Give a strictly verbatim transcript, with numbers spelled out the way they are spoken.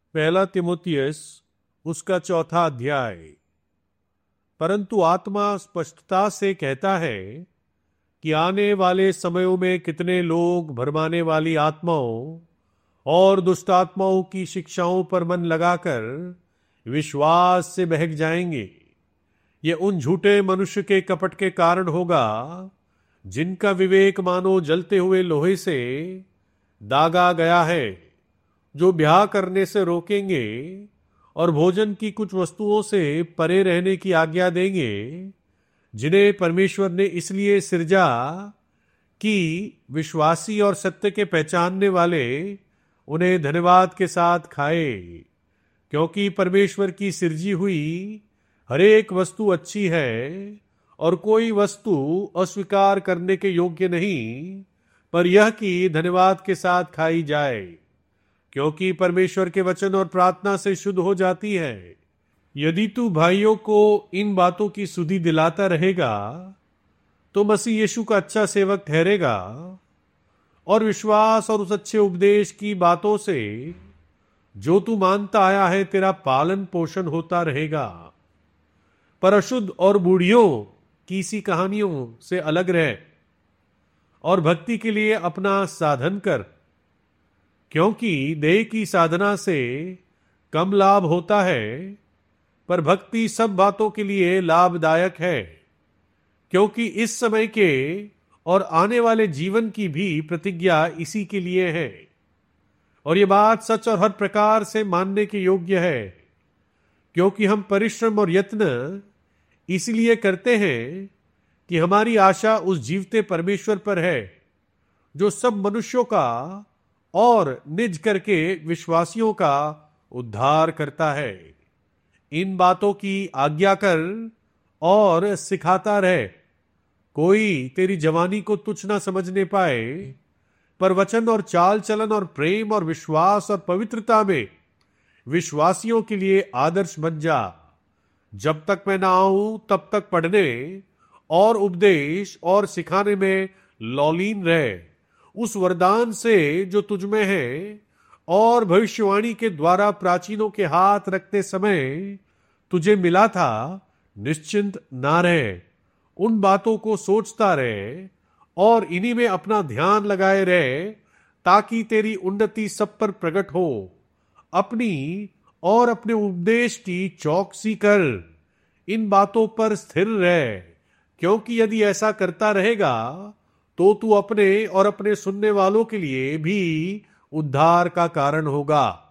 पहला तिमोथियस उसका चौथा अध्याय। परंतु आत्मा स्पष्टता से कहता है कि आने वाले समयों में कितने लोग भरमाने वाली आत्माओं और दुष्ट आत्माओं की शिक्षाओं पर मन लगाकर विश्वास से बहक जाएंगे। ये उन झूठे मनुष्य के कपट के कारण होगा जिनका विवेक मानो जलते हुए लोहे से दागा गया है, जो ब्याह करने से रोकेंगे और भोजन की कुछ वस्तुओं से परे रहने की आज्ञा देंगे, जिन्हें परमेश्वर ने इसलिए सिरजा कि विश्वासी और सत्य के पहचानने वाले उन्हें धन्यवाद के साथ खाए। क्योंकि परमेश्वर की सिरजी हुई हरेक वस्तु अच्छी है और कोई वस्तु अस्वीकार करने के योग्य नहीं, पर यह कि धन्यवाद के साथ खाई जाए, क्योंकि परमेश्वर के वचन और प्रार्थना से शुद्ध हो जाती है। यदि तू भाइयों को इन बातों की सुधि दिलाता रहेगा तो मसीह यीशु का अच्छा सेवक ठहरेगा और विश्वास और उस अच्छे उपदेश की बातों से जो तू मानता आया है तेरा पालन पोषण होता रहेगा। पर अशुद्ध और बूढ़ियों की सी कहानियों से अलग रह और भक्ति के लिए अपना साधन कर, क्योंकि देह की साधना से कम लाभ होता है, पर भक्ति सब बातों के लिए लाभदायक है, क्योंकि इस समय के और आने वाले जीवन की भी प्रतिज्ञा इसी के लिए है। और ये बात सच और हर प्रकार से मानने के योग्य है, क्योंकि हम परिश्रम और यत्न इसलिए करते हैं कि हमारी आशा उस जीवते परमेश्वर पर है, जो सब मनुष्यों का और निज करके विश्वासियों का उद्धार करता है। इन बातों की आज्ञा कर और सिखाता रहे। कोई तेरी जवानी को तुच्छ ना समझने पाए, पर वचन और चाल चलन और प्रेम और विश्वास और पवित्रता में विश्वासियों के लिए आदर्श बन जा। जब तक मैं ना आऊं तब तक पढ़ने और उपदेश और सिखाने में लौलीन रहे, उस वरदान से जो तुझ में है और भविष्यवाणी के द्वारा प्राचीनों के हाथ रखते समय तुझे मिला था, निश्चिंत ना रहे। उन बातों को सोचता रहे और इन्हीं में अपना ध्यान लगाए रहे, ताकि तेरी उन्नति सब पर प्रकट हो। अपनी और अपने उपदेश की चौकसी कर, इन बातों पर स्थिर रहे, क्योंकि यदि ऐसा करता रहेगा तो तू अपने और अपने सुनने वालों के लिए भी उद्धार का कारण होगा।